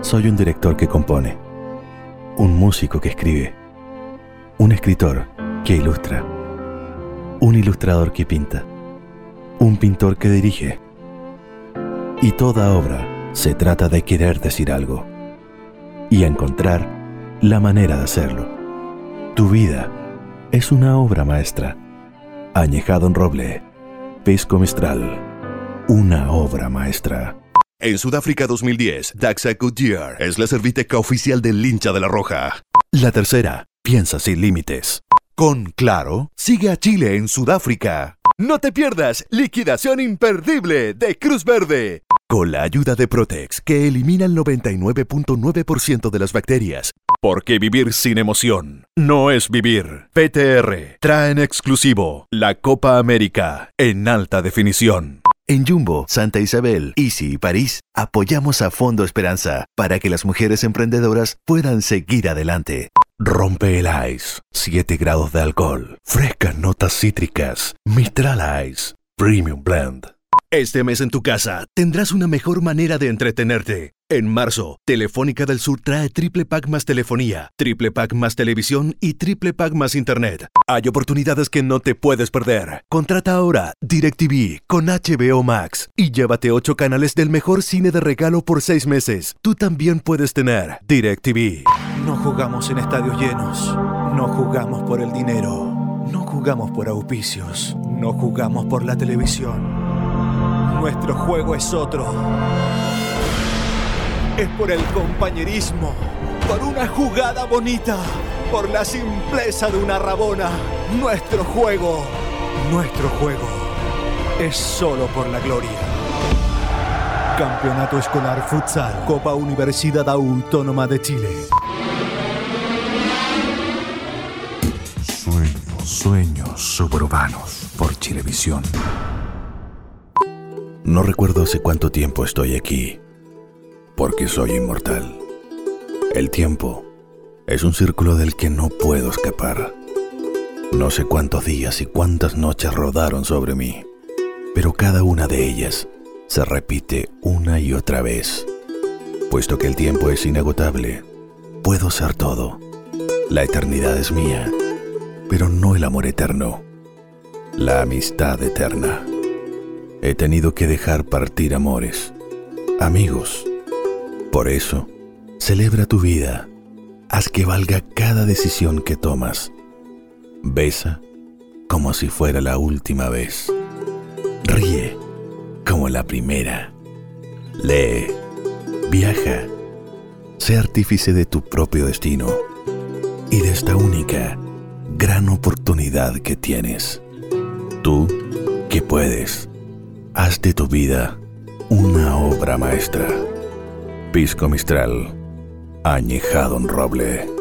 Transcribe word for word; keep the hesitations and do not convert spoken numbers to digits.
Soy un director que compone, un músico que escribe, un escritor que ilustra, un ilustrador que pinta, un pintor que dirige. Y toda obra se trata de querer decir algo y encontrar la manera de hacerlo. Tu vida es una obra maestra. Añejado en roble, Pisco Mistral, una obra maestra. En Sudáfrica dos mil diez, Daxa Goodyear es la cerviteca oficial del hincha de la Roja. La tercera, piensa sin límites. Con Claro, sigue a Chile en Sudáfrica. No te pierdas liquidación imperdible de Cruz Verde. Con la ayuda de Protex, que elimina el noventa y nueve punto nueve por ciento de las bacterias. Porque vivir sin emoción no es vivir. P T R trae en exclusivo la Copa América en alta definición. En Jumbo, Santa Isabel, Easy y París, apoyamos a Fondo Esperanza para que las mujeres emprendedoras puedan seguir adelante. Rompe el ice, siete grados de alcohol, frescas notas cítricas, Mistral Ice, Premium Blend. Este mes en tu casa tendrás una mejor manera de entretenerte. En marzo, Telefónica del Sur trae triple pack más telefonía, triple pack más televisión y triple pack más internet. Hay oportunidades que no te puedes perder. Contrata ahora DirecTV con H B O Max y llévate ocho canales del mejor cine de regalo por seis meses. Tú también puedes tener DirecTV. No jugamos en estadios llenos, no jugamos por el dinero, no jugamos por auspicios, no jugamos por la televisión. Nuestro juego es otro. Es por el compañerismo, por una jugada bonita, por la simpleza de una rabona. Nuestro juego, nuestro juego, es solo por la gloria. Campeonato Escolar Futsal, Copa Universidad Autónoma de Chile. Sueños, sueños suburbanos por Chilevisión. No recuerdo hace cuánto tiempo estoy aquí, porque soy inmortal. El tiempo es un círculo del que no puedo escapar. No sé cuántos días y cuántas noches rodaron sobre mí, pero cada una de ellas se repite una y otra vez. Puesto que el tiempo es inagotable, puedo ser todo. La eternidad es mía, pero no el amor eterno, la amistad eterna. He tenido que dejar partir amores, amigos. Por eso, celebra tu vida. Haz que valga cada decisión que tomas. Besa como si fuera la última vez. Ríe como la primera. Lee, viaja. Sé artífice de tu propio destino y de esta única, gran oportunidad que tienes. Tú, que puedes. Haz de tu vida una obra maestra. Pisco Mistral, añejado en roble.